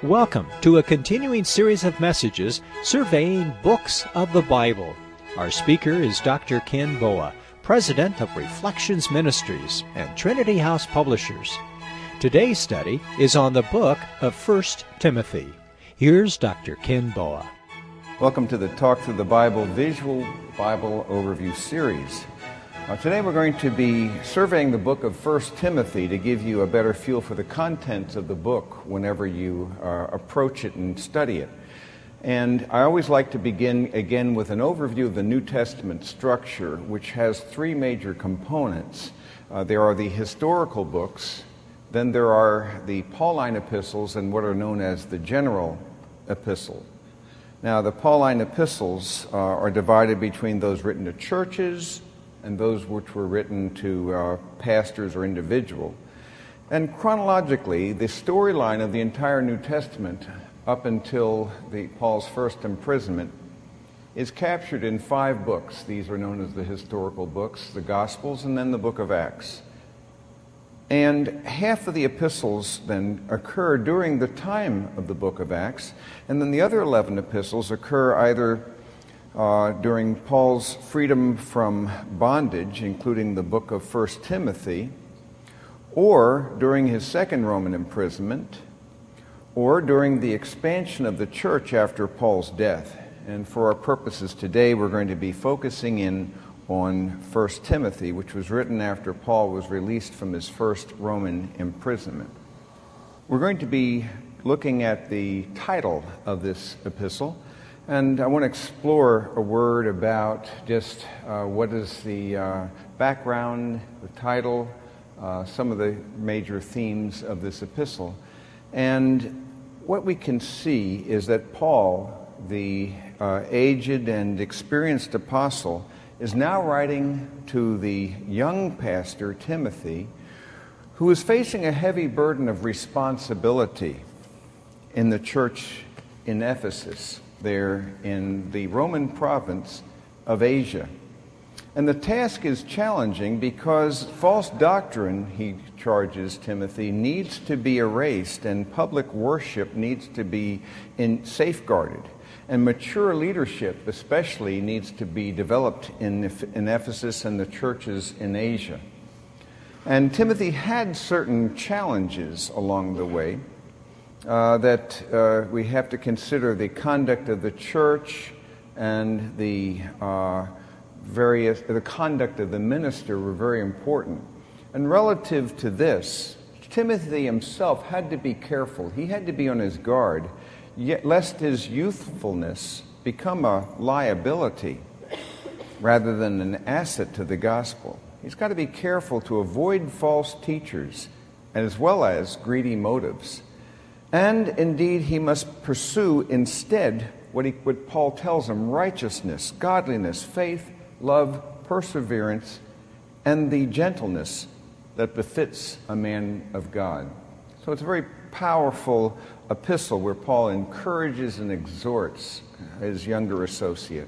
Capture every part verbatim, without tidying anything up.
Welcome to a continuing series of messages surveying books of the Bible. Our speaker is Doctor Ken Boa, President of Reflections Ministries and Trinity House Publishers. Today's study is on the book of First Timothy. Here's Doctor Ken Boa. Welcome to the Talk Through the Bible Visual Bible Overview Series. Uh, today we're going to be surveying the book of First Timothy to give you a better feel for the contents of the book whenever you uh, approach it and study it. And I always like to begin again with an overview of the New Testament structure, which has three major components. Uh, there are the historical books, then there are the Pauline epistles and what are known as the general epistle. Now, the Pauline epistles uh, are divided between those written to churches and those which were written to uh, pastors or individual. And chronologically, the storyline of the entire New Testament up until the, Paul's first imprisonment is captured in five books. These are known as the historical books, the Gospels, and then the book of Acts. And half of the epistles then occur during the time of the book of Acts, and then the other eleven epistles occur either uh, during Paul's freedom from bondage, including the book of First Timothy, or during his second Roman imprisonment, or during the expansion of the church after Paul's death. And for our purposes today, we're going to be focusing in on First Timothy, which was written after Paul was released from his first Roman imprisonment. We're going to be looking at the title of this epistle, and I want to explore a word about just uh, what is the uh, background, the title, uh, some of the major themes of this epistle. And what we can see is that Paul, the uh, aged and experienced apostle, is now writing to the young pastor, Timothy, who is facing a heavy burden of responsibility in the church in Ephesus, there in the Roman province of Asia. And the task is challenging because false doctrine, he charges Timothy, needs to be erased and public worship needs to be in, safeguarded. And mature leadership especially needs to be developed in, in Ephesus and the churches in Asia. And Timothy had certain challenges along the way uh, that uh, we have to consider. The conduct of the church and the uh, various the conduct of the minister were very important. And relative to this, Timothy himself had to be careful. He had to be on his guard, yet lest his youthfulness become a liability rather than an asset to the gospel. He's got to be careful to avoid false teachers as well as greedy motives. And indeed, he must pursue instead what, he, what Paul tells him: righteousness, godliness, faith, love, perseverance, and the gentleness that befits a man of God. So it's a very powerful epistle where Paul encourages and exhorts his younger associate.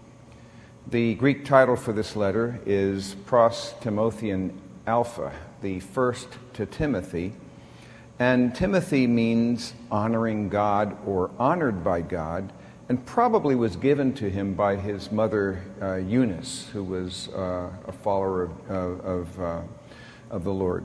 The Greek title for this letter is Pros Timotheon Alpha, the first to Timothy. And Timothy means honoring God or honored by God, and probably was given to him by his mother uh, Eunice, who was uh, a follower of, uh, of, uh, of the Lord.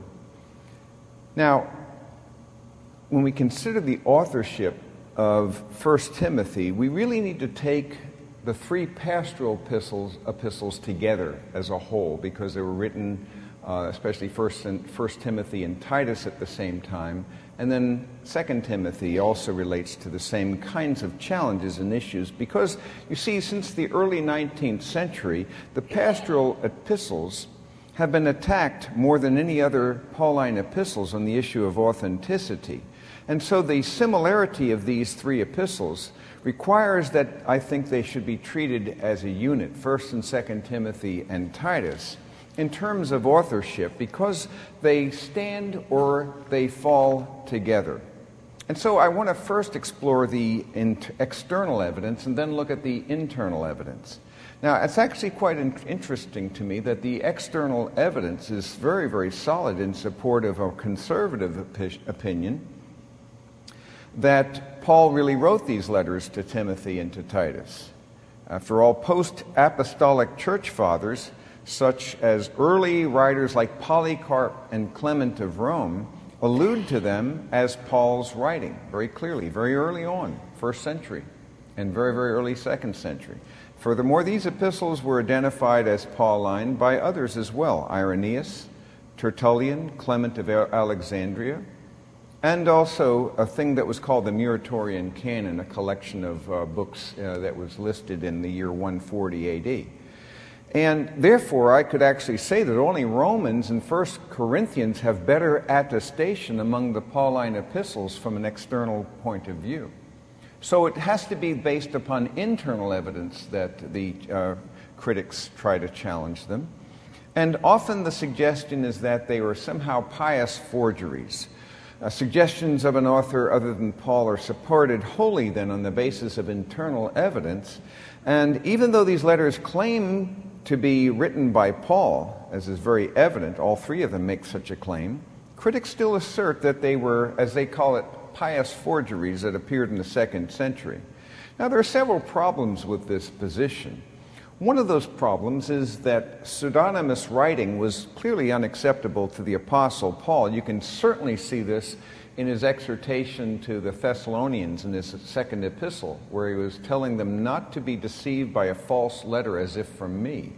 Now, when we consider the authorship of First Timothy, we really need to take the three pastoral epistles, epistles together as a whole, because they were written, uh, especially First, and, First Timothy and Titus at the same time, and then Second Timothy also relates to the same kinds of challenges and issues, because you see, since the early nineteenth century, the pastoral epistles have been attacked more than any other Pauline epistles on the issue of authenticity. And so the similarity of these three epistles requires that I think they should be treated as a unit, First and Second Timothy and Titus, in terms of authorship, because they stand or they fall together. And so I want to first explore the external evidence and then look at the internal evidence. Now, it's actually quite interesting to me that the external evidence is very, very solid in support of a conservative opi- opinion that Paul really wrote these letters to Timothy and to Titus. After all, post-apostolic church fathers, such as early writers like Polycarp and Clement of Rome, allude to them as Paul's writing very clearly, very early on, first century, and very, very early second century. Furthermore, these epistles were identified as Pauline by others as well: Irenaeus, Tertullian, Clement of Alexandria, and also a thing that was called the Muratorian Canon, a collection of uh, books uh, that was listed in the year one forty A D. And therefore, I could actually say that only Romans and First Corinthians have better attestation among the Pauline epistles from an external point of view. So it has to be based upon internal evidence that the uh, critics try to challenge them. And often the suggestion is that they were somehow pious forgeries. Uh, suggestions of an author other than Paul are supported wholly then on the basis of internal evidence. And even though these letters claim to be written by Paul, as is very evident, all three of them make such a claim, critics still assert that they were, as they call it, pious forgeries that appeared in the second century. Now, there are several problems with this position. One of those problems is that pseudonymous writing was clearly unacceptable to the Apostle Paul. You can certainly see this in his exhortation to the Thessalonians in his second epistle, where he was telling them not to be deceived by a false letter as if from me.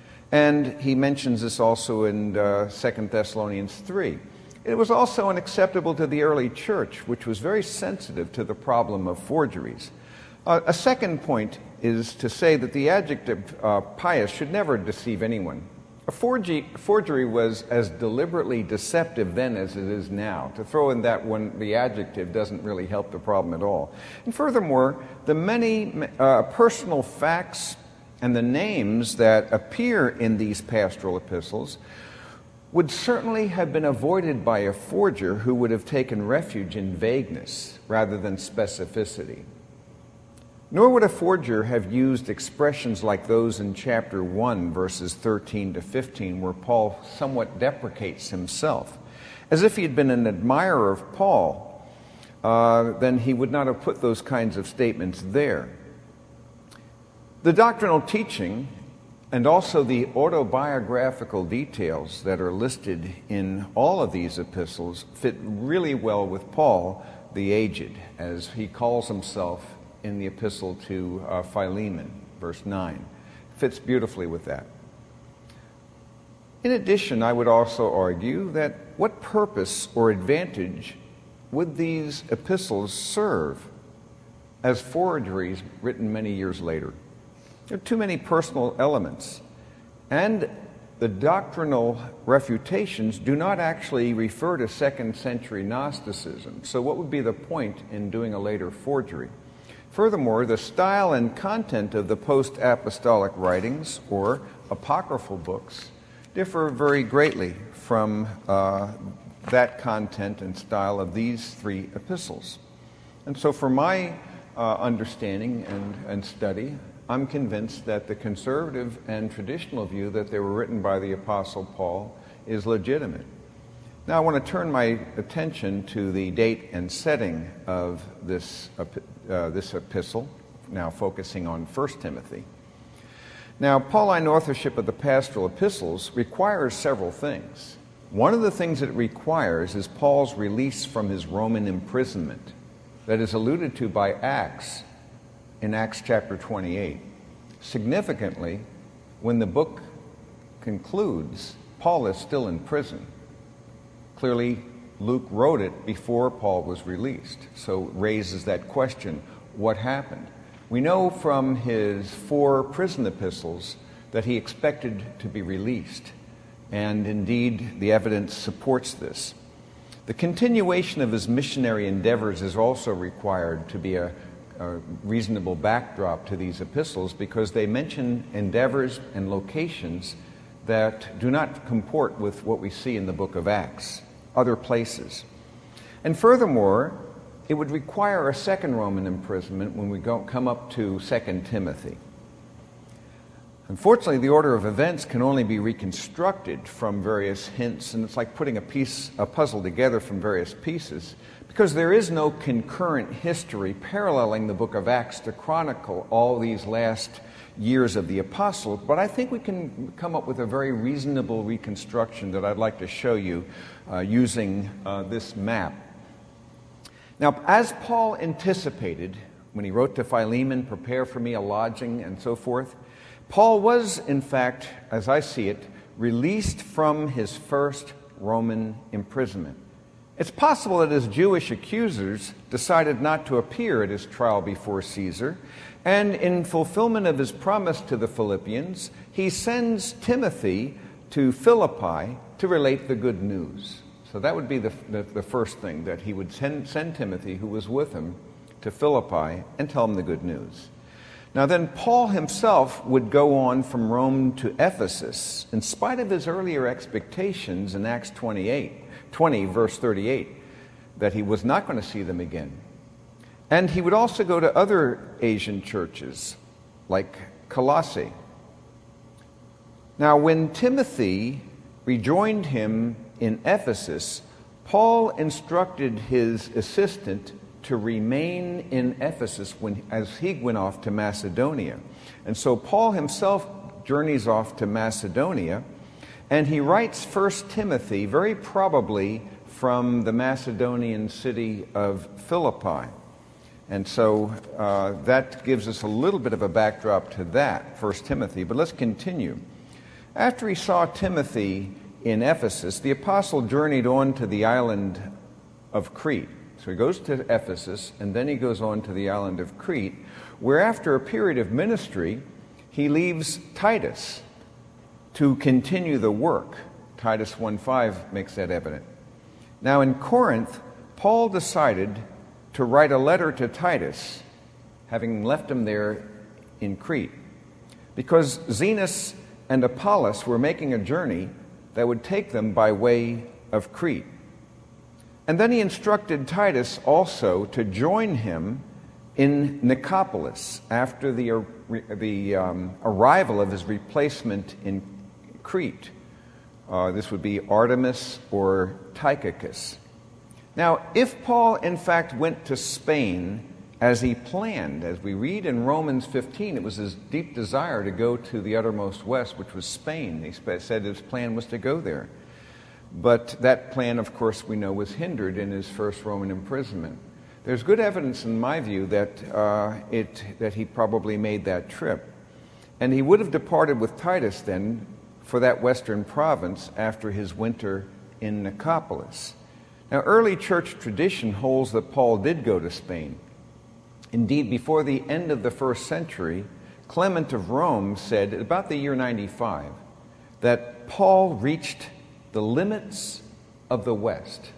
And he mentions this also in uh, Second Thessalonians three. It was also unacceptable to the early church, which was very sensitive to the problem of forgeries. Uh, a second point is to say that the adjective uh, pious should never deceive anyone. A forgery, forgery was as deliberately deceptive then as it is now. To throw in that one, the adjective, doesn't really help the problem at all. And furthermore, the many uh, personal facts and the names that appear in these pastoral epistles would certainly have been avoided by a forger who would have taken refuge in vagueness rather than specificity. Nor would a forger have used expressions like those in chapter one, verses thirteen to fifteen, where Paul somewhat deprecates himself. As if he had been an admirer of Paul, uh, then he would not have put those kinds of statements there. The doctrinal teaching and also the autobiographical details that are listed in all of these epistles fit really well with Paul the aged, as he calls himself in the epistle to uh, Philemon, verse nine. Fits beautifully with that. In addition, I would also argue that what purpose or advantage would these epistles serve as forgeries written many years later? There are too many personal elements, and the doctrinal refutations do not actually refer to second century Gnosticism. So what would be the point in doing a later forgery? Furthermore, the style and content of the post-apostolic writings, or apocryphal books, differ very greatly from uh, that content and style of these three epistles. And so for my uh, understanding and, and study, I'm convinced that the conservative and traditional view that they were written by the Apostle Paul is legitimate. Now I want to turn my attention to the date and setting of this, uh, this epistle, now focusing on First Timothy. Now, Pauline authorship of the pastoral epistles requires several things. One of the things it requires is Paul's release from his Roman imprisonment that is alluded to by Acts in Acts chapter twenty-eight. Significantly, when the book concludes, Paul is still in prison. Clearly, Luke wrote it before Paul was released, so it raises that question, what happened? We know from his four prison epistles that he expected to be released, and indeed the evidence supports this. The continuation of his missionary endeavors is also required to be a, a reasonable backdrop to these epistles, because they mention endeavors and locations that do not comport with what we see in the book of Acts, other places. And furthermore, it would require a second Roman imprisonment when we go, come up to Second Timothy. Unfortunately, the order of events can only be reconstructed from various hints, and it's like putting a piece, a puzzle together from various pieces, because there is no concurrent history paralleling the book of Acts to chronicle all these last years of the apostles. But I think we can come up with a very reasonable reconstruction that I'd like to show you uh, using uh, this map. Now, as Paul anticipated when he wrote to Philemon, "Prepare for me a lodging," and so forth, Paul was, in fact, as I see it, released from his first Roman imprisonment. It's possible that his Jewish accusers decided not to appear at his trial before Caesar, and in fulfillment of his promise to the Philippians, he sends Timothy to Philippi to relate the good news. So that would be the, the, the first thing, that he would send, send Timothy, who was with him, to Philippi and tell him the good news. Now then, Paul himself would go on from Rome to Ephesus, in spite of his earlier expectations in Acts twenty-eight, twenty, verse thirty-eight, that he was not going to see them again. And he would also go to other Asian churches, like Colossae. Now, when Timothy rejoined him in Ephesus, Paul instructed his assistant to remain in Ephesus when, as he went off to Macedonia. And so Paul himself journeys off to Macedonia, and he writes First Timothy very probably from the Macedonian city of Philippi. And so uh, that gives us a little bit of a backdrop to that, First Timothy. But let's continue. After he saw Timothy in Ephesus, the apostle journeyed on to the island of Crete. So he goes to Ephesus, and then he goes on to the island of Crete, where after a period of ministry, he leaves Titus to continue the work. Titus one five makes that evident. Now in Corinth, Paul decided to write a letter to Titus, having left him there in Crete, because Zenas and Apollos were making a journey that would take them by way of Crete. And then he instructed Titus also to join him in Nicopolis after the, the um, arrival of his replacement in Crete. Uh, this would be Artemis or Tychicus. Now, if Paul in fact went to Spain as he planned, as we read in Romans fifteen, it was his deep desire to go to the uttermost west, which was Spain. He said his plan was to go there. But that plan, of course, we know was hindered in his first Roman imprisonment. There's good evidence, in my view, that uh, it that he probably made that trip. And he would have departed with Titus then for that western province after his winter in Nicopolis. Now, early church tradition holds that Paul did go to Spain. Indeed, before the end of the first century, Clement of Rome said, about the year ninety-five, that Paul reached the limits of the West.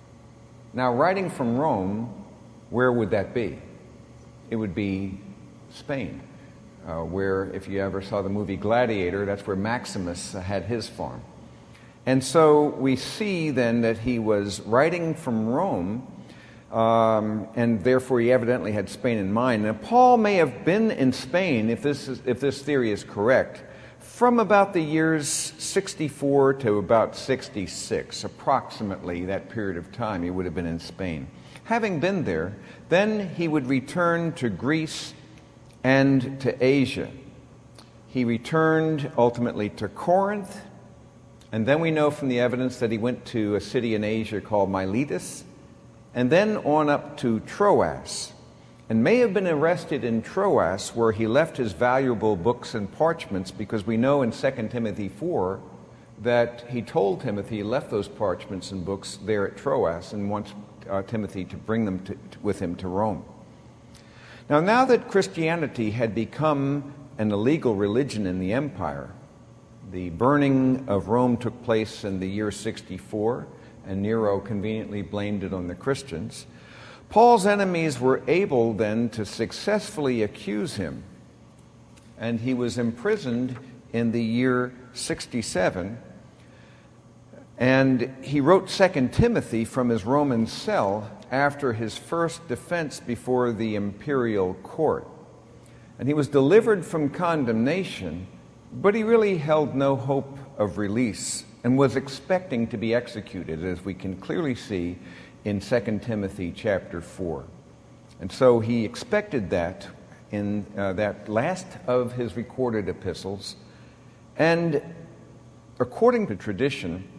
Now, writing from Rome, where would that be? It would be Spain, uh, where, if you ever saw the movie Gladiator, that's where Maximus had his farm. And so we see then that he was writing from Rome, um, and therefore he evidently had Spain in mind. Now, Paul may have been in Spain, if this is, if this theory is correct, from about the years sixty-four to about sixty-six, approximately that period of time he would have been in Spain. Having been there, then he would return to Greece and to Asia. He returned ultimately to Corinth, and then we know from the evidence that he went to a city in Asia called Miletus, and then on up to Troas, and may have been arrested in Troas, where he left his valuable books and parchments, because we know in Second Timothy four that he told Timothy he left those parchments and books there at Troas and wants uh, Timothy to bring them to, to, with him to Rome. Now, now that Christianity had become an illegal religion in the empire, the burning of Rome took place in the year sixty-four, and Nero conveniently blamed it on the Christians. Paul's enemies were able then to successfully accuse him, and he was imprisoned in the year sixty-seven, and he wrote Second Timothy from his Roman cell after his first defense before the imperial court. And he was delivered from condemnation But he really held no hope of release and was expecting to be executed, as we can clearly see in Second Timothy chapter four. And so he expected that in uh, that last of his recorded epistles. And according to tradition,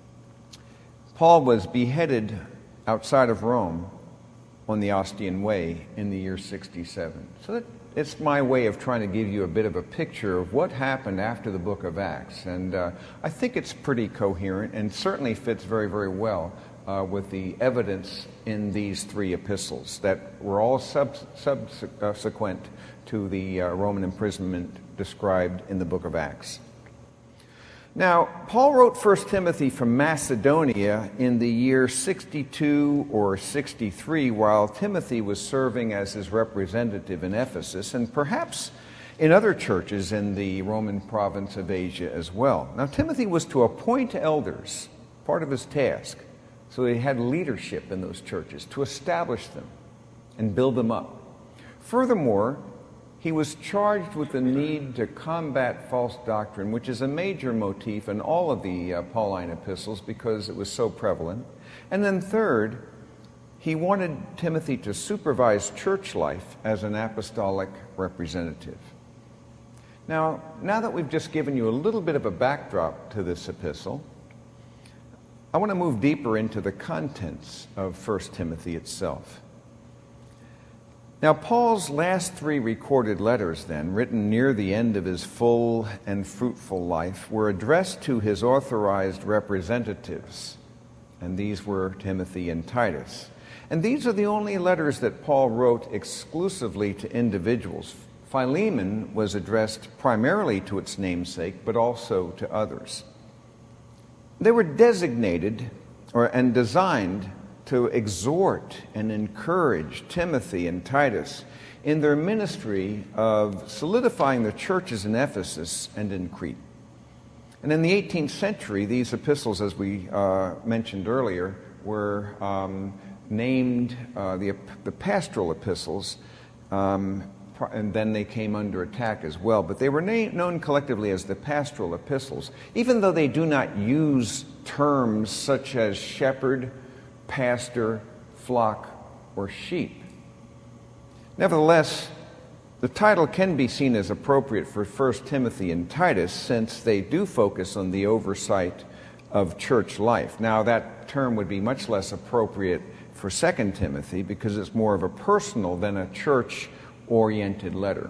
Paul was beheaded outside of Rome on the Ostian Way in the year sixty-seven. So that it's my way of trying to give you a bit of a picture of what happened after the book of Acts. And uh, I think it's pretty coherent and certainly fits very, very well uh, with the evidence in these three epistles that were all sub- subsequent to the uh, Roman imprisonment described in the book of Acts. Now, Paul wrote First Timothy from Macedonia in the year sixty-two or sixty-three, while Timothy was serving as his representative in Ephesus, and perhaps in other churches in the Roman province of Asia as well. Now, Timothy was to appoint elders, part of his task, so he had leadership in those churches, to establish them and build them up. Furthermore, he was charged with the need to combat false doctrine, which is a major motif in all of the uh, Pauline epistles because it was so prevalent. And then third, he wanted Timothy to supervise church life as an apostolic representative. Now, now that we've just given you a little bit of a backdrop to this epistle, I want to move deeper into the contents of First Timothy itself. Now, Paul's last three recorded letters, then, written near the end of his full and fruitful life, were addressed to his authorized representatives, and these were Timothy and Titus. And these are the only letters that Paul wrote exclusively to individuals. Philemon was addressed primarily to its namesake, but also to others. They were designated or and designed to exhort and encourage Timothy and Titus in their ministry of solidifying the churches in Ephesus and in Crete. And in the eighteenth century, these epistles, as we uh, mentioned earlier, were um, named uh, the, the pastoral epistles, um, and then they came under attack as well. But they were na- known collectively as the pastoral epistles, even though they do not use terms such as shepherd, pastor, flock, or sheep. Nevertheless, the title can be seen as appropriate for First Timothy and Titus since they do focus on the oversight of church life. Now, that term would be much less appropriate for Second Timothy because it's more of a personal than a church-oriented letter.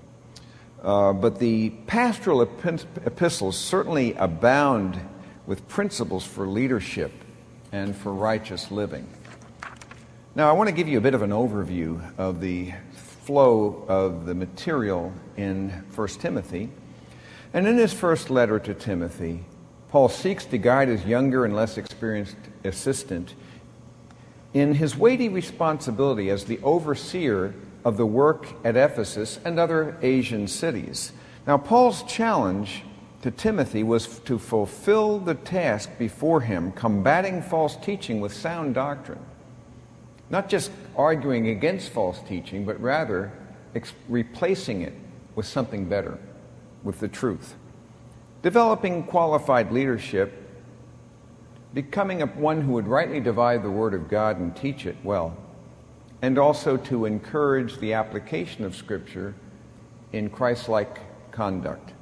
Uh, but the pastoral ep- epistles certainly abound with principles for leadership and for righteous living. Now, I want to give you a bit of an overview of the flow of the material in First Timothy. And in his first letter to Timothy, Paul seeks to guide his younger and less experienced assistant in his weighty responsibility as the overseer of the work at Ephesus and other Asian cities. Now, Paul's challenge to Timothy was to fulfill the task before him, combating false teaching with sound doctrine. Not just arguing against false teaching, but rather ex- replacing it with something better, with the truth. Developing qualified leadership, becoming a, one who would rightly divide the Word of God and teach it well, and also to encourage the application of Scripture in Christ-like conduct.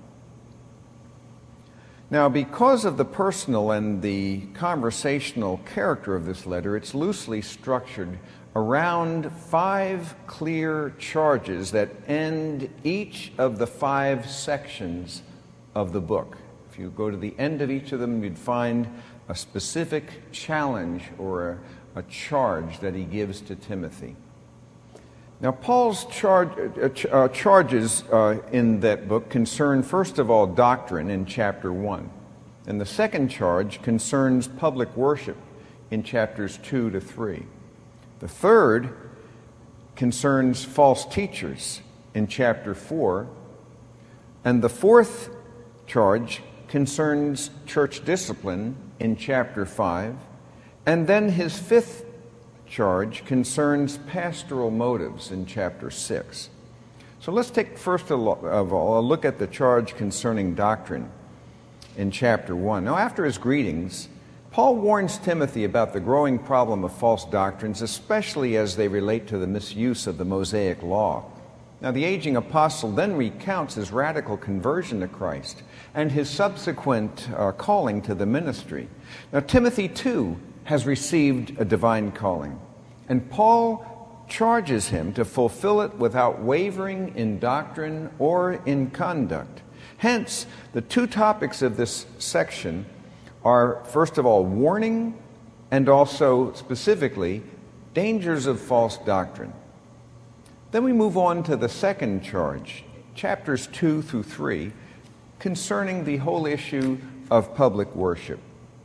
Now, because of the personal and the conversational character of this letter, it's loosely structured around five clear charges that end each of the five sections of the book. If you go to the end of each of them, you'd find a specific challenge or a, a charge that he gives to Timothy. Now, Paul's charge, uh, ch- uh, charges uh, in that book concern, first of all, doctrine in chapter one. And the second charge concerns public worship in chapters two to three. The third concerns false teachers in chapter four. And the fourth charge concerns church discipline in chapter five. And then his fifth charge concerns pastoral motives in chapter six. So let's take first of all a look at the charge concerning doctrine in chapter one. Now, after his greetings, Paul warns Timothy about the growing problem of false doctrines, especially as they relate to the misuse of the Mosaic law. Now, the aging apostle then recounts his radical conversion to Christ and his subsequent uh, calling to the ministry. Now, Timothy, too, has received a divine calling, and Paul charges him to fulfill it without wavering in doctrine or in conduct. Hence, the two topics of this section are, first of all, warning and also, specifically, dangers of false doctrine. Then we move on to the second charge, chapters two through three, concerning the whole issue of public worship.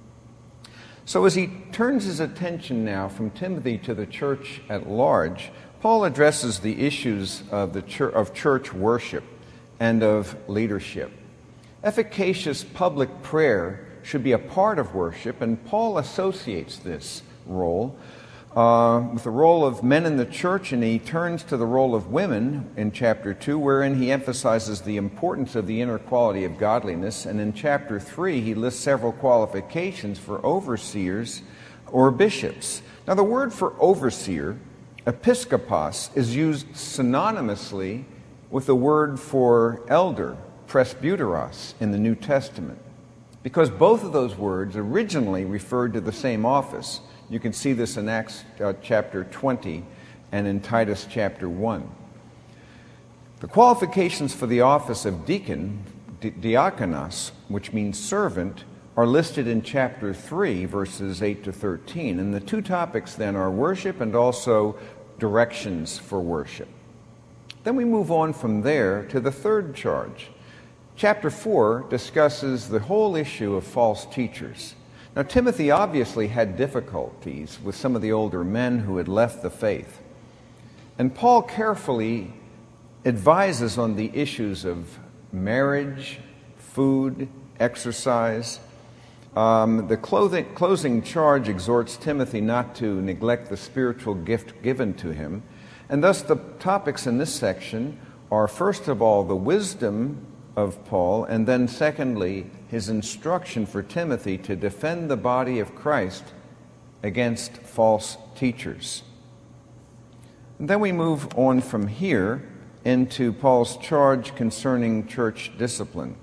So as he turns his attention now from Timothy to the church at large, Paul addresses the issues of, the church, of church worship and of leadership. Efficacious public prayer should be a part of worship, and Paul associates this role uh, with the role of men in the church, and he turns to the role of women in chapter two, wherein he emphasizes the importance of the inner quality of godliness, and in chapter three he lists several qualifications for overseers or bishops. Now, the word for overseer, episkopos, is used synonymously with the word for elder, presbyteros, in the New Testament, because both of those words originally referred to the same office. You can see this in Acts uh, chapter twenty and in Titus chapter one. The qualifications for the office of deacon, di- diakonos, which means servant, are listed in chapter three, verses eight to thirteen. And the two topics then are worship and also directions for worship. Then we move on from there to the third charge. Chapter four discusses the whole issue of false teachers. Now, Timothy obviously had difficulties with some of the older men who had left the faith. And Paul carefully advises on the issues of marriage, food, exercise. Um, the clothing, closing charge exhorts Timothy not to neglect the spiritual gift given to him. And thus the topics in this section are, first of all, the wisdom of Paul, and then secondly, his instruction for Timothy to defend the body of Christ against false teachers. And then we move on from here into Paul's charge concerning church discipline.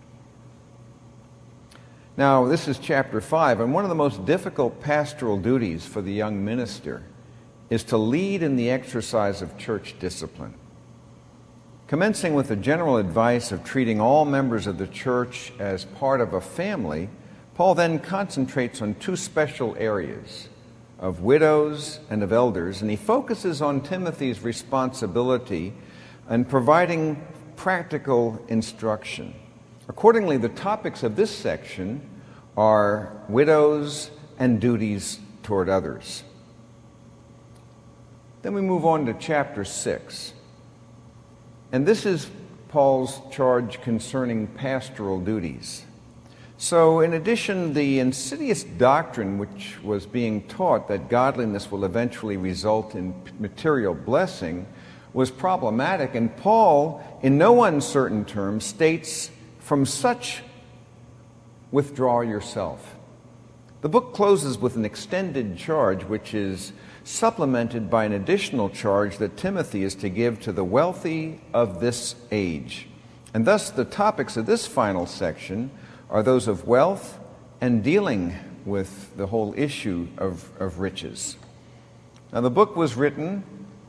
Now, this is chapter five, and one of the most difficult pastoral duties for the young minister is to lead in the exercise of church discipline. Commencing with the general advice of treating all members of the church as part of a family, Paul then concentrates on two special areas, of widows and of elders, and he focuses on Timothy's responsibility in providing practical instruction. Accordingly, the topics of this section are widows and duties toward others. Then we move on to chapter six. And this is Paul's charge concerning pastoral duties. So, in addition, the insidious doctrine which was being taught that godliness will eventually result in material blessing was problematic, and Paul, in no uncertain terms, states, "From such withdraw yourself." The book closes with an extended charge which is supplemented by an additional charge that Timothy is to give to the wealthy of this age. And thus the topics of this final section are those of wealth and dealing with the whole issue of, of riches. Now, the book was written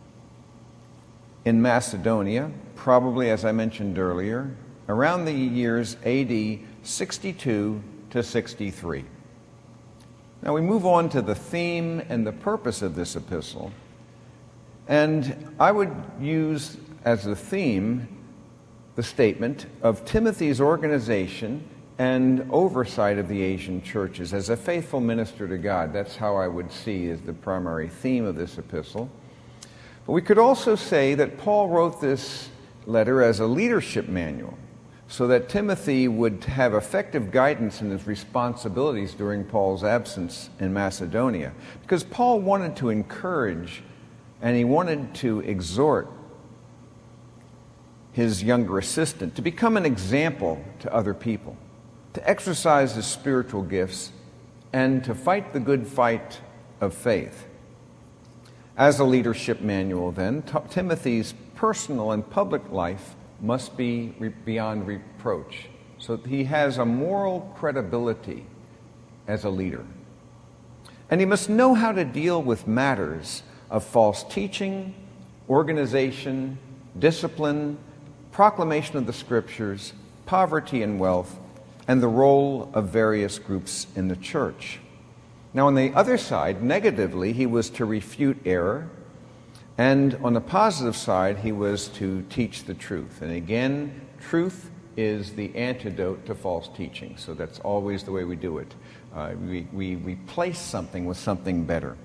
in Macedonia, probably, as I mentioned earlier, around the years A D sixty-two to sixty-three. Now we move on to the theme and the purpose of this epistle. And I would use as the theme the statement of Timothy's organization and oversight of the Asian churches as a faithful minister to God. That's how I would see as the primary theme of this epistle. But we could also say that Paul wrote this letter as a leadership manual, so that Timothy would have effective guidance in his responsibilities during Paul's absence in Macedonia. Because Paul wanted to encourage and he wanted to exhort his younger assistant, to become an example to other people, to exercise his spiritual gifts, and to fight the good fight of faith. As a leadership manual, then, T- Timothy's personal and public life must be re- beyond reproach, so that he has a moral credibility as a leader. And he must know how to deal with matters of false teaching, organization, discipline, proclamation of the Scriptures, poverty and wealth, and the role of various groups in the church. Now, on the other side, negatively, he was to refute error, and on the positive side, he was to teach the truth. And again, truth is the antidote to false teaching, so that's always the way we do it. Uh, we, we replace something with something better.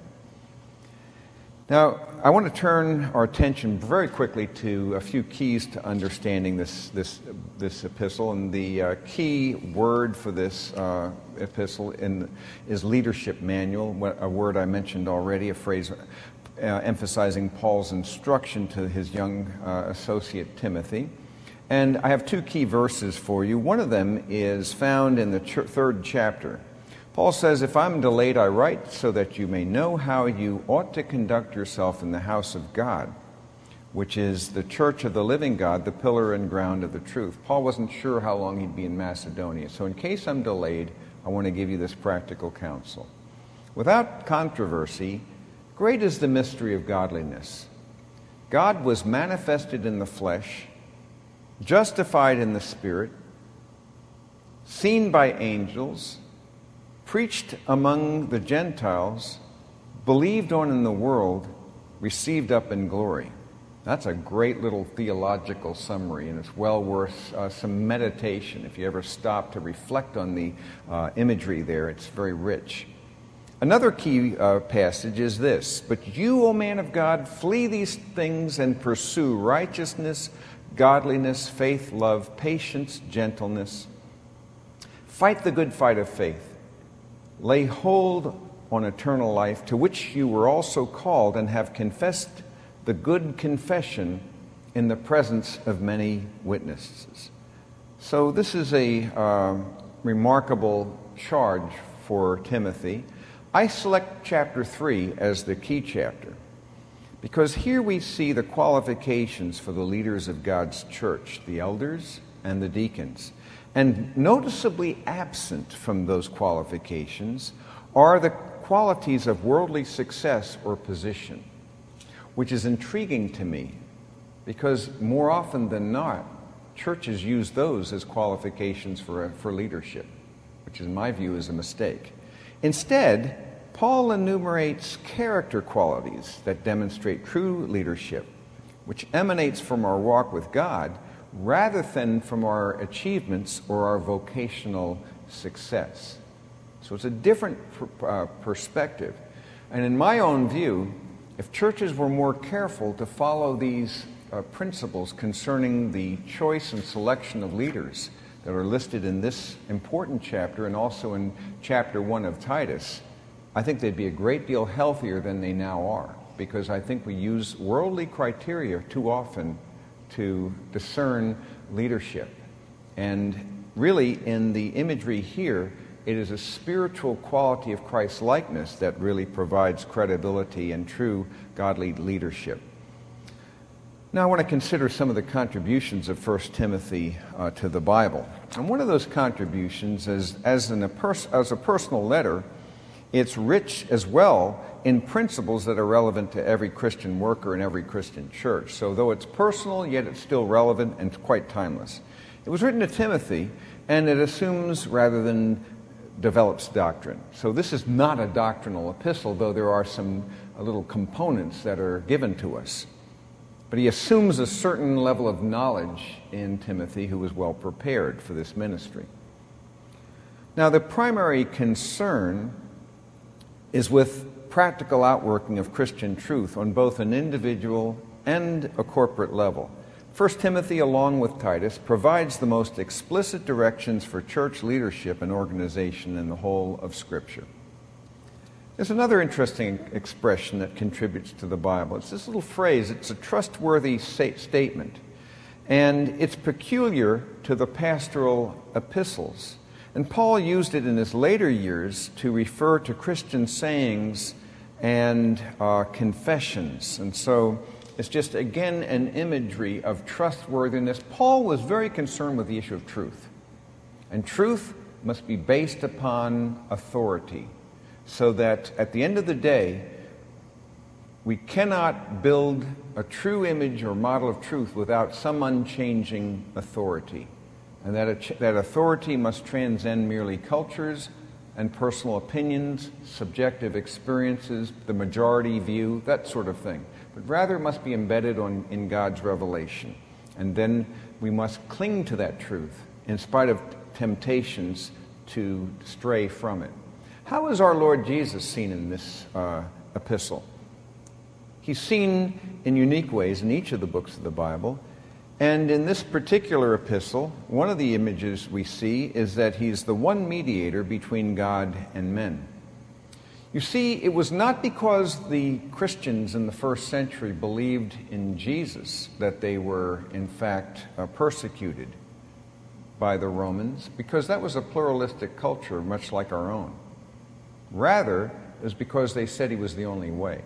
Now, I want to turn our attention very quickly to a few keys to understanding this this, this epistle, and the uh, key word for this uh, epistle in, is leadership manual, a word I mentioned already, a phrase uh, emphasizing Paul's instruction to his young uh, associate Timothy. And I have two key verses for you. One of them is found in the ch- third chapter. Paul says, "If I'm delayed, I write so that you may know how you ought to conduct yourself in the house of God, which is the church of the living God, the pillar and ground of the truth." Paul wasn't sure how long he'd be in Macedonia. So in case I'm delayed, I want to give you this practical counsel. Without controversy, great is the mystery of godliness. God was manifested in the flesh, justified in the Spirit, seen by angels, preached among the Gentiles, believed on in the world, received up in glory. That's a great little theological summary, and it's well worth uh, some meditation. If you ever stop to reflect on the uh, imagery there, it's very rich. Another key uh, passage is this: "But you, O man of God, flee these things and pursue righteousness, godliness, faith, love, patience, gentleness. Fight the good fight of faith. Lay hold on eternal life, to which you were also called, and have confessed the good confession in the presence of many witnesses." So this is a uh, remarkable charge for Timothy. I select chapter three as the key chapter, because here we see the qualifications for the leaders of God's church, the elders and the deacons. And noticeably absent from those qualifications are the qualities of worldly success or position, which is intriguing to me, because more often than not, churches use those as qualifications for, for leadership, which in my view is a mistake. Instead, Paul enumerates character qualities that demonstrate true leadership, which emanates from our walk with God, rather than from our achievements or our vocational success. So it's a different pr- uh, perspective. And in my own view, if churches were more careful to follow these uh, principles concerning the choice and selection of leaders that are listed in this important chapter and also in chapter one of Titus, I think they'd be a great deal healthier than they now are, because I think we use worldly criteria too often to discern leadership. And really, in the imagery here, it is a spiritual quality of Christ's likeness that really provides credibility and true godly leadership. Now I want to consider some of the contributions of First Timothy uh, to the Bible. And one of those contributions is, as, in a pers- as a personal letter, it's rich as well in principles that are relevant to every Christian worker and every Christian church. So though it's personal, yet it's still relevant and quite timeless. It was written to Timothy, and it assumes rather than develops doctrine. So this is not a doctrinal epistle, though there are some uh, little components that are given to us. But he assumes a certain level of knowledge in Timothy, who was well prepared for this ministry. Now, the primary concern is with practical outworking of Christian truth on both an individual and a corporate level. First Timothy, along with Titus, provides the most explicit directions for church leadership and organization in the whole of Scripture. There's another interesting expression that contributes to the Bible. It's this little phrase. It's a trustworthy statement. And it's peculiar to the pastoral epistles. And Paul used it in his later years to refer to Christian sayings and uh, confessions. And so it's just, again, an imagery of trustworthiness. Paul was very concerned with the issue of truth. And truth must be based upon authority, so that at the end of the day, we cannot build a true image or model of truth without some unchanging authority. And that, a, that authority must transcend merely cultures and personal opinions, subjective experiences, the majority view, that sort of thing. But rather must be embedded on, in God's revelation. And then we must cling to that truth in spite of temptations to stray from it. How is our Lord Jesus seen in this uh, epistle? He's seen in unique ways in each of the books of the Bible. And in this particular epistle, one of the images we see is that he's the one mediator between God and men. You see, it was not because the Christians in the first century believed in Jesus that they were, in fact, uh, persecuted by the Romans, because that was a pluralistic culture, much like our own. Rather, it was because they said he was the only way.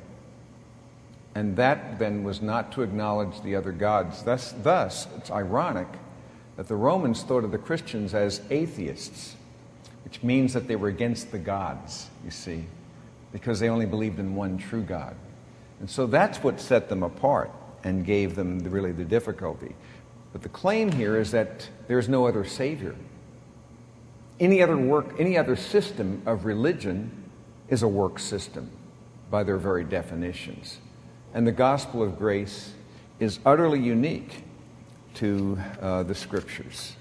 And that then was not to acknowledge the other gods. Thus, thus, it's ironic that the Romans thought of the Christians as atheists, which means that they were against the gods, you see, because they only believed in one true God. And so that's what set them apart and gave them the, really the difficulty. But the claim here is that there's no other Savior. Any other work, any other system of religion is a work system by their very definitions. And the gospel of grace is utterly unique to uh, the Scriptures.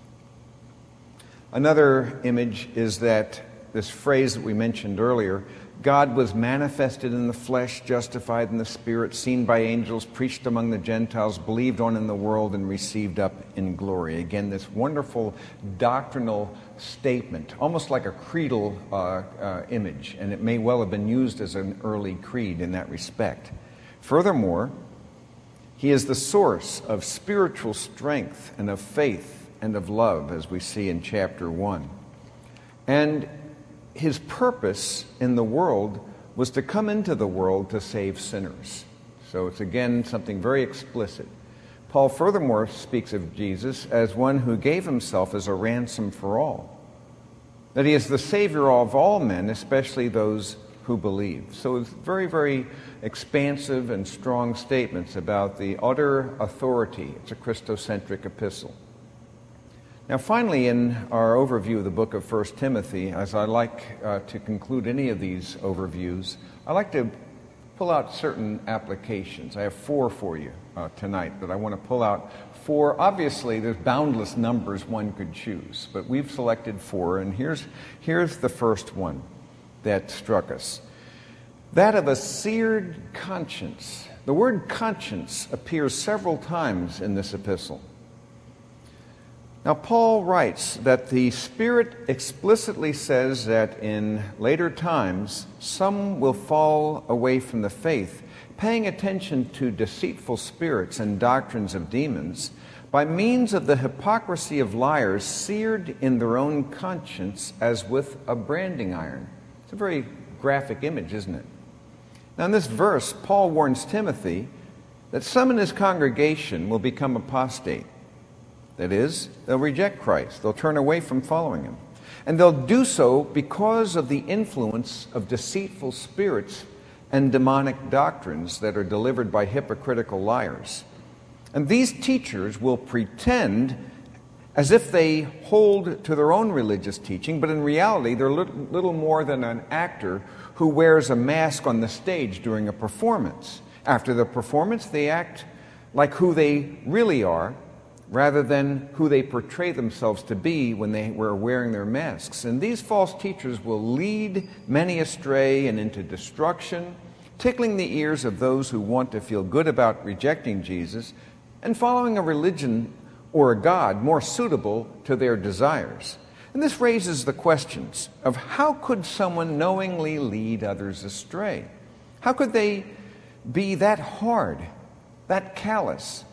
Another image is that this phrase that we mentioned earlier, God was manifested in the flesh, justified in the Spirit, seen by angels, preached among the Gentiles, believed on in the world, and received up in glory. Again, this wonderful doctrinal statement, almost like a creedal uh, uh, image, and it may well have been used as an early creed in that respect. Furthermore, he is the source of spiritual strength and of faith and of love, as we see in chapter one. And his purpose in the world was to come into the world to save sinners. So it's again something very explicit. Paul furthermore speaks of Jesus as one who gave himself as a ransom for all. That he is the Savior of all men, especially those who believe. So it's very, very expansive and strong statements about the utter authority. It's a Christocentric epistle. Now finally, in our overview of the book of First Timothy, as I like uh, to conclude any of these overviews, I like to pull out certain applications. I have four for you uh, tonight that I want to pull out. Four, obviously there's boundless numbers one could choose, but we've selected four, and here's, here's the first one that struck us. That of a seared conscience. The word conscience appears several times in this epistle. Now, Paul writes that the Spirit explicitly says that in later times, some will fall away from the faith, paying attention to deceitful spirits and doctrines of demons, by means of the hypocrisy of liars, seared in their own conscience as with a branding iron. It's a very graphic image, isn't it? Now, in this verse, Paul warns Timothy that some in his congregation will become apostate. That is, they'll reject Christ. They'll turn away from following him. And they'll do so because of the influence of deceitful spirits and demonic doctrines that are delivered by hypocritical liars. And these teachers will pretend as if they hold to their own religious teaching, but in reality they're little, little more than an actor who wears a mask on the stage during a performance. After the performance, they act like who they really are, rather than who they portray themselves to be when they were wearing their masks. And these false teachers will lead many astray and into destruction, tickling the ears of those who want to feel good about rejecting Jesus and following a religion or a God more suitable to their desires. And this raises the questions of how could someone knowingly lead others astray? How could they be that hard, that callous,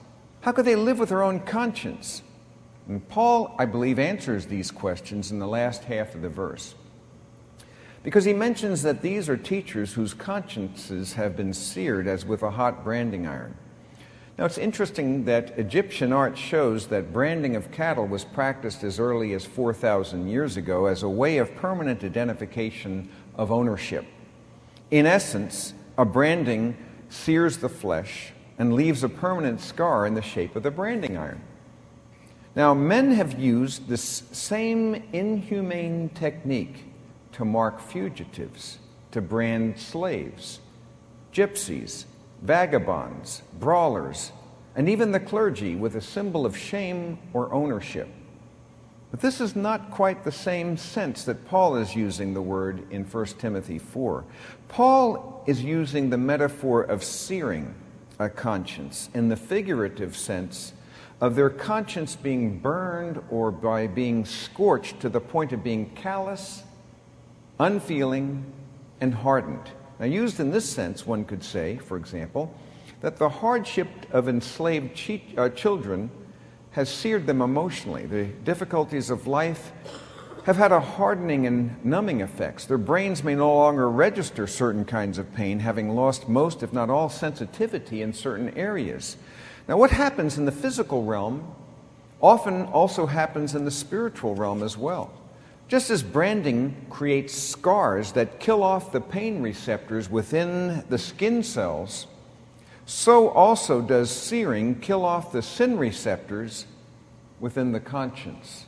How could they live with their own conscience? And Paul, I believe, answers these questions in the last half of the verse, because he mentions that these are teachers whose consciences have been seared as with a hot branding iron. Now, it's interesting that Egyptian art shows that branding of cattle was practiced as early as four thousand years ago as a way of permanent identification of ownership. In essence, a branding sears the flesh and leaves a permanent scar in the shape of the branding iron. Now, men have used this same inhumane technique to mark fugitives, to brand slaves, gypsies, vagabonds, brawlers, and even the clergy with a symbol of shame or ownership. But this is not quite the same sense that Paul is using the word in First Timothy four. Paul is using the metaphor of searing a conscience in the figurative sense of their conscience being burned or by being scorched to the point of being callous, unfeeling, and hardened. Now, used in this sense, one could say, for example, that the hardship of enslaved chi- uh, children has seared them emotionally. The difficulties of life have had a hardening and numbing effects. Their brains may no longer register certain kinds of pain, having lost most, if not all, sensitivity in certain areas. Now, what happens in the physical realm often also happens in the spiritual realm as well. Just as branding creates scars that kill off the pain receptors within the skin cells, so also does searing kill off the sin receptors within the conscience.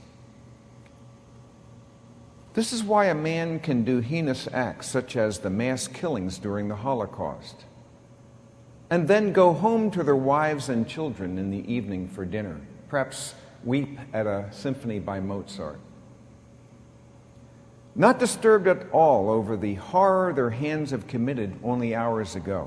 This is why a man can do heinous acts such as the mass killings during the Holocaust, and then go home to their wives and children in the evening for dinner, perhaps weep at a symphony by Mozart, not disturbed at all over the horror their hands have committed only hours ago.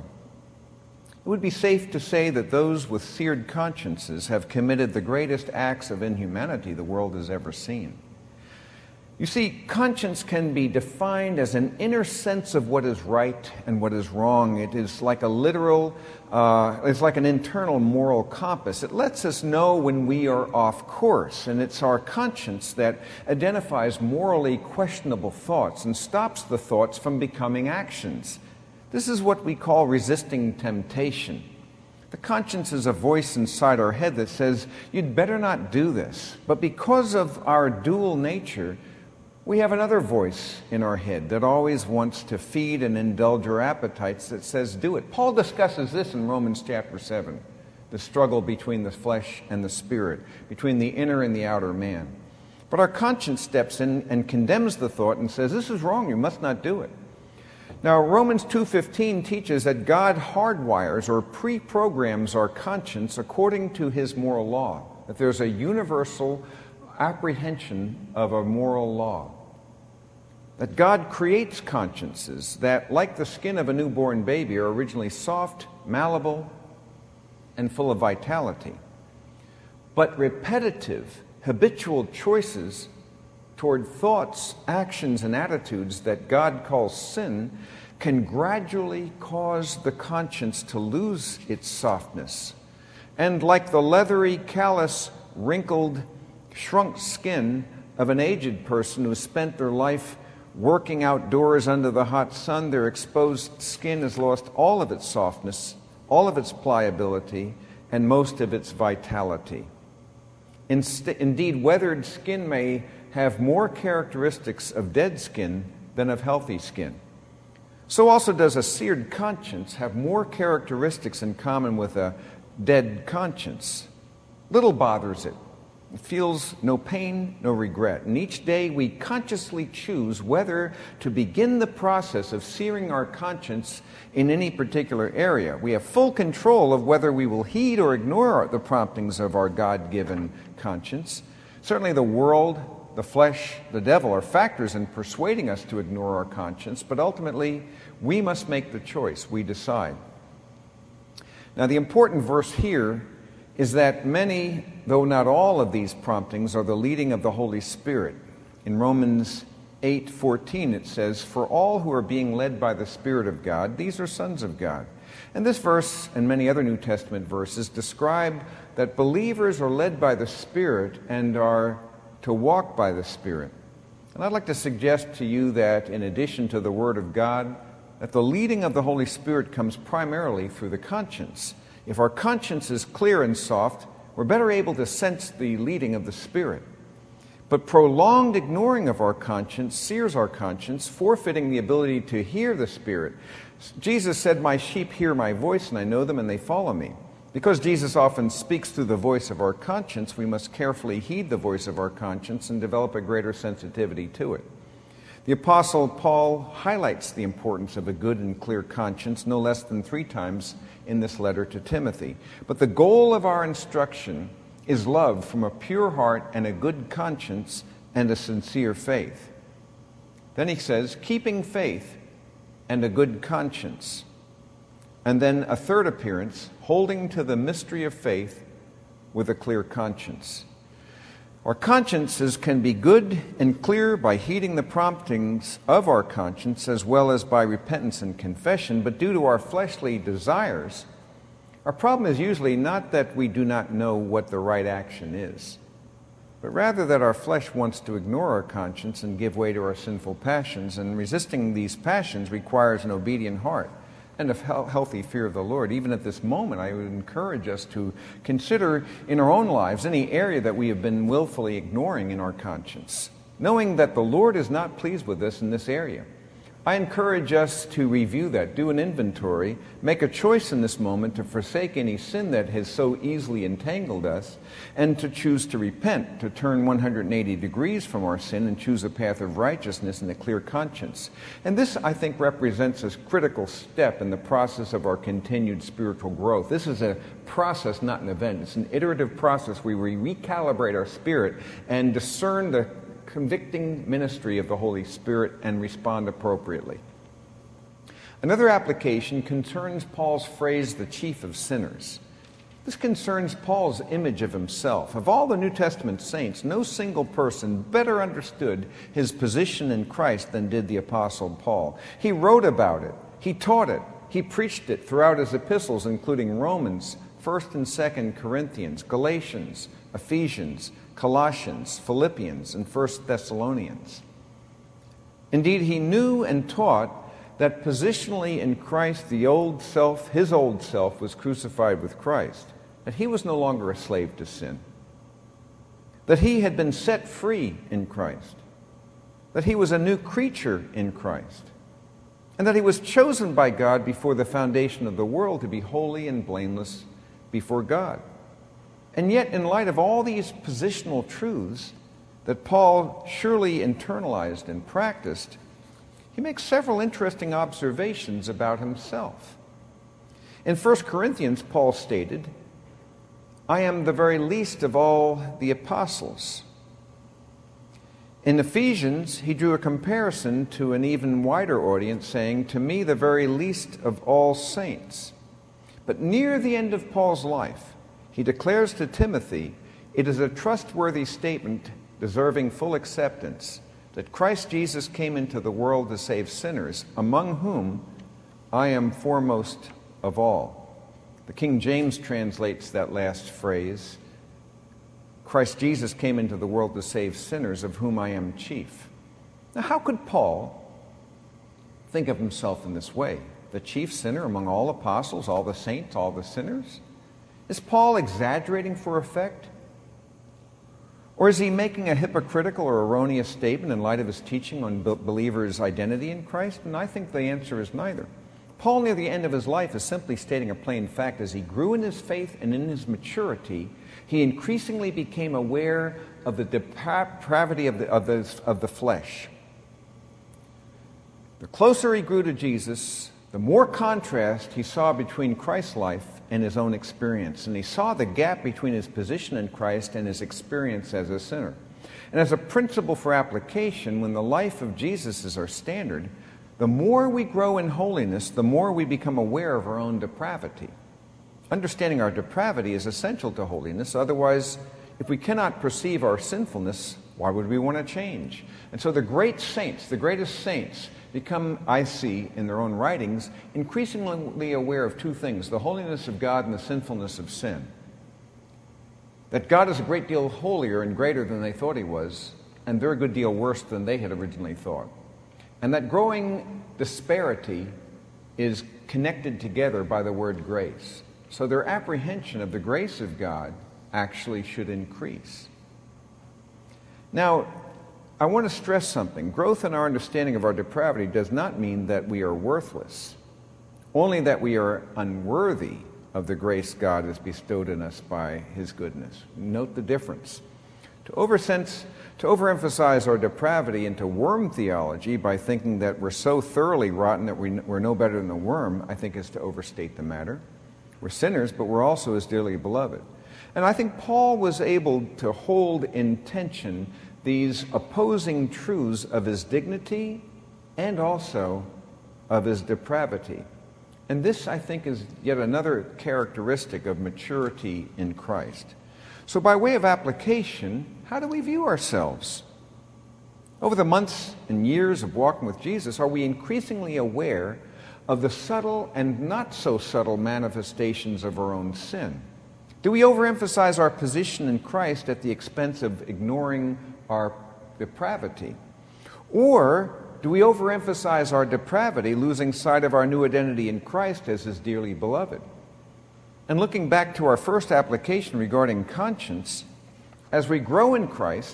It would be safe to say that those with seared consciences have committed the greatest acts of inhumanity the world has ever seen. You see, conscience can be defined as an inner sense of what is right and what is wrong. It is like a literal, uh, it's like an internal moral compass. It lets us know when we are off course, and it's our conscience that identifies morally questionable thoughts and stops the thoughts from becoming actions. This is what we call resisting temptation. The conscience is a voice inside our head that says, you'd better not do this. But because of our dual nature, we have another voice in our head that always wants to feed and indulge our appetites that says, do it. Paul discusses this in Romans chapter seven, the struggle between the flesh and the spirit, between the inner and the outer man. But our conscience steps in and condemns the thought and says, this is wrong, you must not do it. Now, Romans two fifteen teaches that God hardwires or pre-programs our conscience according to his moral law, that there's a universal apprehension of a moral law. That God creates consciences that, like the skin of a newborn baby, are originally soft, malleable, and full of vitality. But repetitive, habitual choices toward thoughts, actions, and attitudes that God calls sin can gradually cause the conscience to lose its softness. And like the leathery, callous, wrinkled, shrunk skin of an aged person who spent their life working outdoors under the hot sun, their exposed skin has lost all of its softness, all of its pliability, and most of its vitality. Inst- indeed, weathered skin may have more characteristics of dead skin than of healthy skin. So also does a seared conscience have more characteristics in common with a dead conscience. Little bothers it. It feels no pain, no regret. And each day we consciously choose whether to begin the process of searing our conscience in any particular area. We have full control of whether we will heed or ignore the promptings of our God-given conscience. Certainly the world, the flesh, the devil are factors in persuading us to ignore our conscience, but ultimately we must make the choice. We decide. Now, the important verse here is that many, though not all, of these promptings are the leading of the Holy Spirit. In Romans eight fourteen it says, "For all who are being led by the Spirit of God, these are sons of God. And this verse and many other New Testament verses describe that believers are led by the Spirit and are to walk by the Spirit. And I'd like to suggest to you that in addition to the Word of God, that the leading of the Holy Spirit comes primarily through the conscience. If our conscience is clear and soft, we're better able to sense the leading of the Spirit. But prolonged ignoring of our conscience sears our conscience, forfeiting the ability to hear the Spirit. Jesus said, "My sheep hear my voice, and I know them, and they follow me." Because Jesus often speaks through the voice of our conscience, we must carefully heed the voice of our conscience and develop a greater sensitivity to it. The Apostle Paul highlights the importance of a good and clear conscience no less than three times in this letter to Timothy. But the goal of our instruction is love from a pure heart and a good conscience and a sincere faith. Then he says, keeping faith and a good conscience. And then a third appearance, holding to the mystery of faith with a clear conscience. Our consciences can be good and clear by heeding the promptings of our conscience as well as by repentance and confession, but due to our fleshly desires, our problem is usually not that we do not know what the right action is, but rather that our flesh wants to ignore our conscience and give way to our sinful passions, and resisting these passions requires an obedient heart and a healthy fear of the Lord. Even at this moment, I would encourage us to consider in our own lives any area that we have been willfully ignoring in our conscience, knowing that the Lord is not pleased with us in this area. I encourage us to review that, do an inventory, make a choice in this moment to forsake any sin that has so easily entangled us, and to choose to repent, to turn one hundred eighty degrees from our sin and choose a path of righteousness and a clear conscience. And this, I think, represents a critical step in the process of our continued spiritual growth. This is a process, not an event. It's an iterative process where we recalibrate our spirit and discern the convicting ministry of the Holy Spirit and respond appropriately. Another application concerns Paul's phrase, the chief of sinners. This concerns Paul's image of himself. Of all the New Testament saints, no single person better understood his position in Christ than did the Apostle Paul. He wrote about it, he taught it, he preached it throughout his epistles, including Romans, First and Second Corinthians, Galatians, Ephesians, Colossians, Philippians, and First Thessalonians. Indeed, he knew and taught that positionally in Christ, the old self, his old self, was crucified with Christ, that he was no longer a slave to sin, that he had been set free in Christ, that he was a new creature in Christ, and that he was chosen by God before the foundation of the world to be holy and blameless before God. And yet, in light of all these positional truths that Paul surely internalized and practiced, he makes several interesting observations about himself. In First Corinthians, Paul stated, "I am the very least of all the apostles." In Ephesians, he drew a comparison to an even wider audience, saying, "To me, the very least of all saints." But near the end of Paul's life, he declares to Timothy, it is a trustworthy statement deserving full acceptance that Christ Jesus came into the world to save sinners, among whom I am foremost of all. The King James translates that last phrase, Christ Jesus came into the world to save sinners, of whom I am chief. Now, how could Paul think of himself in this way? The chief sinner among all apostles, all the saints, all the sinners? Is Paul exaggerating for effect? Or is he making a hypocritical or erroneous statement in light of his teaching on believers' identity in Christ? And I think the answer is neither. Paul, near the end of his life, is simply stating a plain fact. As he grew in his faith and in his maturity, he increasingly became aware of the depravity of the, of the, of the flesh. The closer he grew to Jesus, the more contrast he saw between Christ's life and his own experience. And he saw the gap between his position in Christ and his experience as a sinner. And as a principle for application, when the life of Jesus is our standard, the more we grow in holiness, the more we become aware of our own depravity. Understanding our depravity is essential to holiness. Otherwise, if we cannot perceive our sinfulness, Why would we want to change? And so the great saints, the greatest saints, become, I see in their own writings, increasingly aware of two things: the holiness of God and the sinfulness of sin. That God is a great deal holier and greater than they thought he was, and they're a good deal worse than they had originally thought. And that growing disparity is connected together by the word grace. So their apprehension of the grace of God actually should increase. Now, I want to stress something. Growth in our understanding of our depravity does not mean that we are worthless, only that we are unworthy of the grace God has bestowed in us by his goodness. Note the difference. To oversense, to overemphasize our depravity into worm theology by thinking that we're so thoroughly rotten that we, we're no better than the worm, I think is to overstate the matter. We're sinners, but we're also as dearly beloved. And I think Paul was able to hold in tension these opposing truths of his dignity and also of his depravity. And this, I think, is yet another characteristic of maturity in Christ. So by way of application, how do we view ourselves? Over the months and years of walking with Jesus, are we increasingly aware of the subtle and not so subtle manifestations of our own sin? Do we overemphasize our position in Christ at the expense of ignoring our depravity? Or do we overemphasize our depravity, losing sight of our new identity in Christ as his dearly beloved? And looking back to our first application regarding conscience, as we grow in Christ,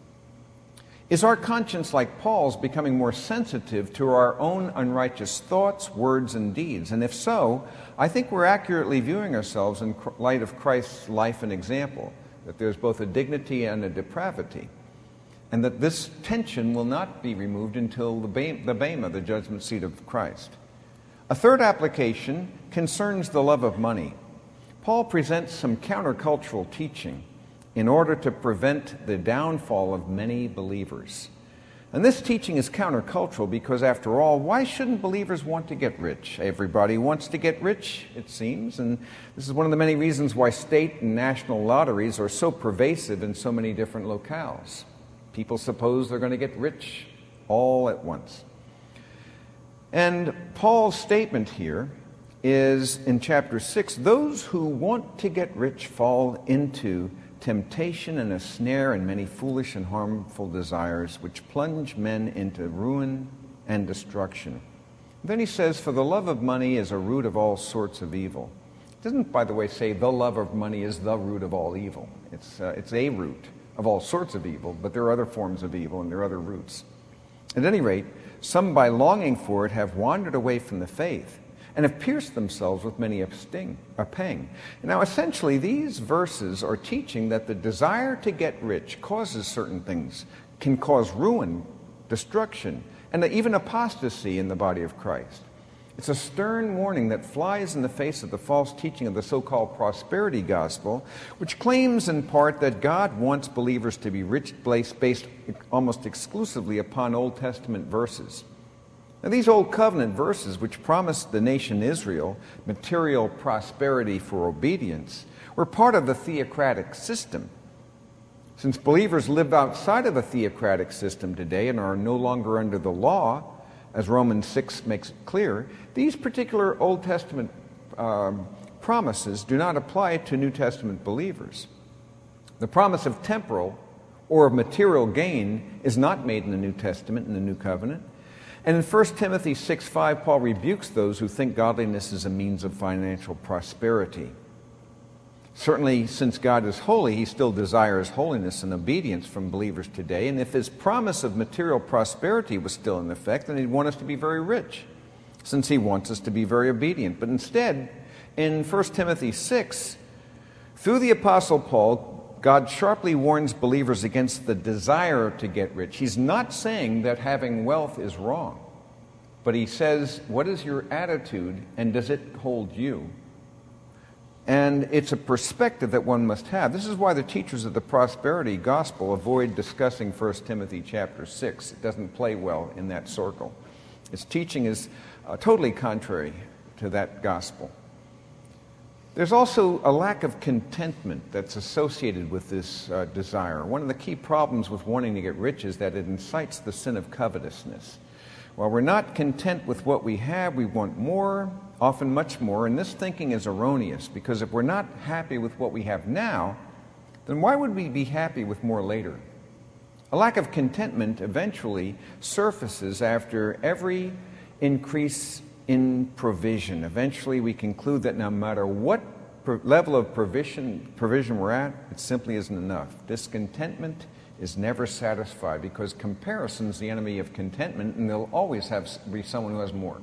is our conscience, like Paul's, becoming more sensitive to our own unrighteous thoughts, words, and deeds? And if so, I think we're accurately viewing ourselves in light of Christ's life and example, that there's both a dignity and a depravity, and that this tension will not be removed until the bema, the judgment seat of Christ. A third application concerns the love of money. Paul presents some countercultural teaching in order to prevent the downfall of many believers. And this teaching is countercultural because, after all, why shouldn't believers want to get rich? Everybody wants to get rich, it seems, and this is one of the many reasons why state and national lotteries are so pervasive in so many different locales. People suppose they're going to get rich all at once. And Paul's statement here is in chapter six, those who want to get rich fall into temptation and a snare and many foolish and harmful desires which plunge men into ruin and destruction. Then he says, for the love of money is a root of all sorts of evil. It doesn't, by the way, say the love of money is the root of all evil. It's, uh, it's a root of all sorts of evil, but there are other forms of evil and there are other roots. At any rate, some by longing for it have wandered away from the faith and have pierced themselves with many a sting, a pang. Now, essentially, these verses are teaching that the desire to get rich causes certain things, can cause ruin, destruction, and even apostasy in the body of Christ. It's a stern warning that flies in the face of the false teaching of the so-called prosperity gospel, which claims in part that God wants believers to be rich based almost exclusively upon Old Testament verses. Now, these Old Covenant verses, which promised the nation Israel material prosperity for obedience, were part of the theocratic system. Since believers live outside of a theocratic system today and are no longer under the law, as Romans six makes it clear, these particular Old Testament um, promises do not apply to New Testament believers. The promise of temporal or of material gain is not made in the New Testament, in the New Covenant. And in First Timothy six five, Paul rebukes those who think godliness is a means of financial prosperity. Certainly, since God is holy, he still desires holiness and obedience from believers today. And if his promise of material prosperity was still in effect, then he'd want us to be very rich, since he wants us to be very obedient. But instead, in First Timothy six, through the Apostle Paul, God sharply warns believers against the desire to get rich. He's not saying that having wealth is wrong, but he says, what is your attitude, and does it hold you? And it's a perspective that one must have. This is why the teachers of the prosperity gospel avoid discussing First Timothy chapter six. It doesn't play well in that circle. Its teaching is uh, totally contrary to that gospel. There's also a lack of contentment that's associated with this uh, desire. One of the key problems with wanting to get rich is that it incites the sin of covetousness. While we're not content with what we have, we want more, often much more, and this thinking is erroneous, because if we're not happy with what we have now, then why would we be happy with more later? A lack of contentment eventually surfaces after every increase in provision. Eventually we conclude that no matter what pro- level of provision, provision we're at, it simply isn't enough. Discontentment is never satisfied, because comparison is the enemy of contentment, and there'll always have be someone who has more.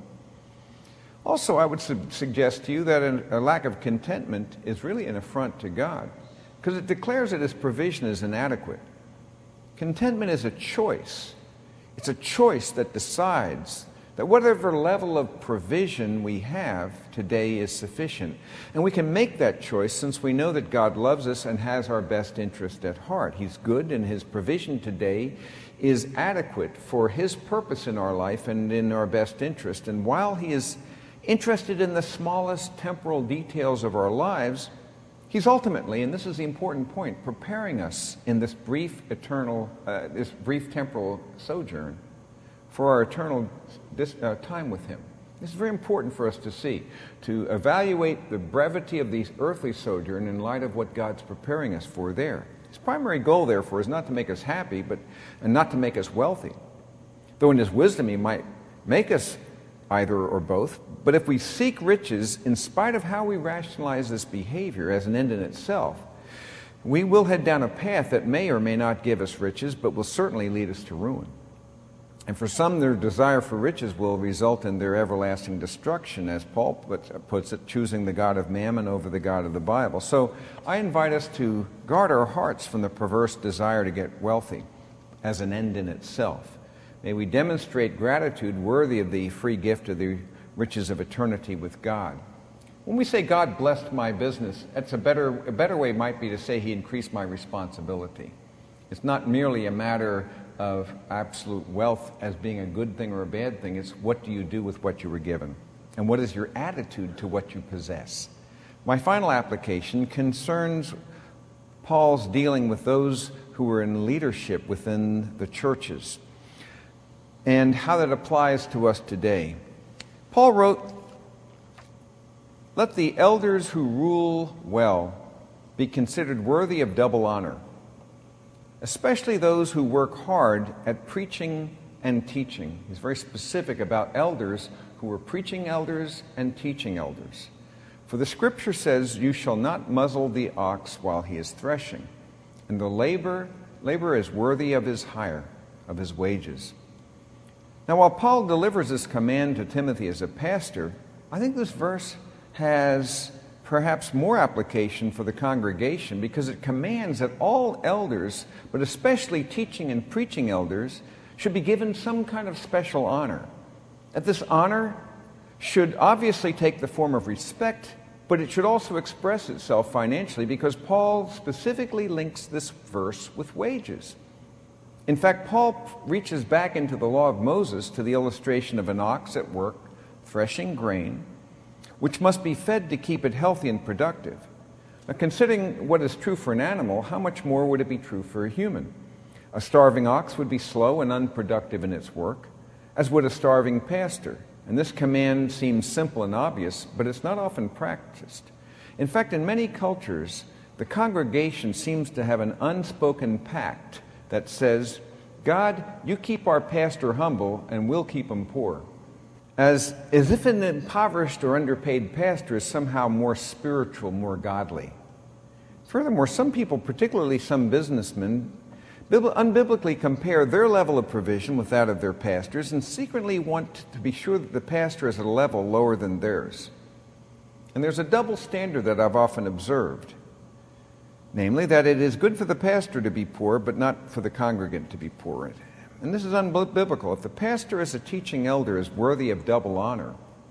Also, I would su- suggest to you that a, a lack of contentment is really an affront to God, because it declares that His provision is inadequate. Contentment is a choice. It's a choice that decides that whatever level of provision we have today is sufficient. And we can make that choice since we know that God loves us and has our best interest at heart. He's good, and His provision today is adequate for His purpose in our life and in our best interest. And while He is interested in the smallest temporal details of our lives, He's ultimately, and this is the important point, preparing us in this brief eternal, uh, this brief temporal sojourn for our eternal dis, uh, time with Him. This is very important for us to see, to evaluate the brevity of the earthly sojourn in light of what God's preparing us for there. His primary goal, therefore, is not to make us happy, but and not to make us wealthy. Though in His wisdom He might make us either or both. But if we seek riches, in spite of how we rationalize this behavior as an end in itself, we will head down a path that may or may not give us riches, but will certainly lead us to ruin. And for some, their desire for riches will result in their everlasting destruction, as Paul puts it, choosing the God of mammon over the God of the Bible. So I invite us to guard our hearts from the perverse desire to get wealthy as an end in itself. May we demonstrate gratitude worthy of the free gift of the riches of eternity with God. When we say God blessed my business, that's a better, a better way might be to say He increased my responsibility. It's not merely a matter of absolute wealth as being a good thing or a bad thing. It's what do you do with what you were given? And what is your attitude to what you possess? My final application concerns Paul's dealing with those who were in leadership within the churches and how that applies to us today. Paul wrote, "Let the elders who rule well be considered worthy of double honor, especially those who work hard at preaching and teaching." He's very specific about elders who were preaching elders and teaching elders. "For the Scripture says, 'You shall not muzzle the ox while he is threshing,' and the labor, laborer is worthy of his hire, of his wages." Now, while Paul delivers this command to Timothy as a pastor, I think this verse has perhaps more application for the congregation, because it commands that all elders, but especially teaching and preaching elders, should be given some kind of special honor. That this honor should obviously take the form of respect, but it should also express itself financially, because Paul specifically links this verse with wages. In fact, Paul reaches back into the law of Moses to the illustration of an ox at work threshing grain, which must be fed to keep it healthy and productive. Now, considering what is true for an animal, how much more would it be true for a human? A starving ox would be slow and unproductive in its work, as would a starving pastor. And this command seems simple and obvious, but it's not often practiced. In fact, in many cultures, the congregation seems to have an unspoken pact that says, "God, you keep our pastor humble and we'll keep him poor." As, as if an impoverished or underpaid pastor is somehow more spiritual, more godly. Furthermore, some people, particularly some businessmen, unbiblically compare their level of provision with that of their pastors and secretly want to be sure that the pastor is at a level lower than theirs. And there's a double standard that I've often observed. Namely, that it is good for the pastor to be poor, but not for the congregant to be poor. And this is unbiblical. If the pastor as a teaching elder is worthy of double honor,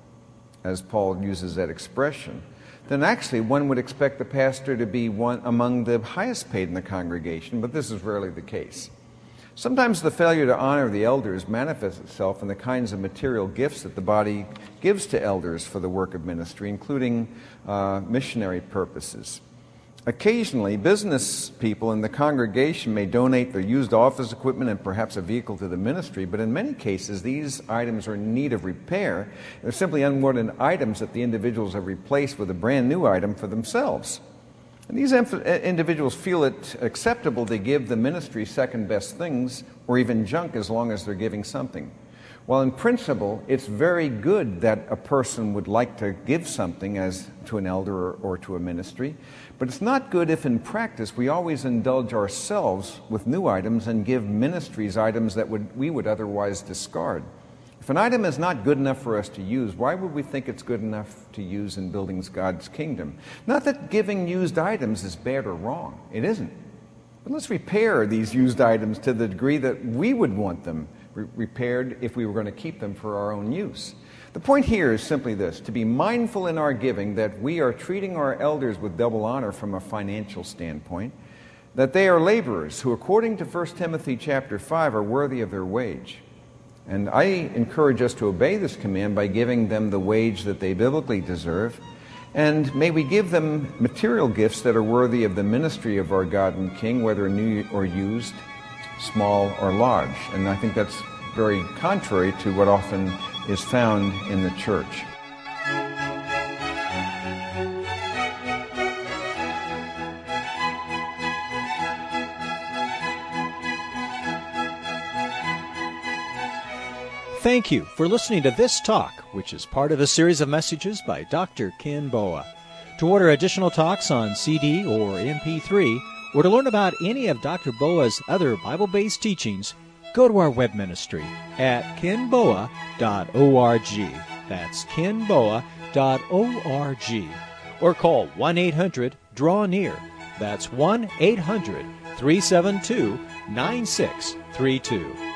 as Paul uses that expression, then actually one would expect the pastor to be one among the highest paid in the congregation, but this is rarely the case. Sometimes the failure to honor the elders manifests itself in the kinds of material gifts that the body gives to elders for the work of ministry, including uh, missionary purposes. Occasionally, business people in the congregation may donate their used office equipment and perhaps a vehicle to the ministry, but in many cases, these items are in need of repair. They're simply unwanted items that the individuals have replaced with a brand new item for themselves. And these individuals feel it acceptable to give the ministry second-best things or even junk as long as they're giving something. While in principle, it's very good that a person would like to give something as to an elder or, or to a ministry, but it's not good if in practice we always indulge ourselves with new items and give ministries items that would, we would otherwise discard. If an item is not good enough for us to use, why would we think it's good enough to use in building God's kingdom? Not that giving used items is bad or wrong. It isn't. But let's repair these used items to the degree that we would want them re- repaired if we were going to keep them for our own use. The point here is simply this: to be mindful in our giving that we are treating our elders with double honor from a financial standpoint, that they are laborers who, according to First Timothy chapter five, are worthy of their wage. And I encourage us to obey this command by giving them the wage that they biblically deserve. And may we give them material gifts that are worthy of the ministry of our God and King, whether new or used, small or large. And I think that's very contrary to what often is found in the church. Thank you for listening to This Talk, which is part of a series of messages by Doctor Ken Boa. To order additional talks on C D or M P three, or to learn about any of Doctor Boa's other Bible-based teachings, go to our web ministry at ken boa dot org. That's ken boa dot org. Or call one eight hundred draw near. That's one eight hundred three seven two nine six three two.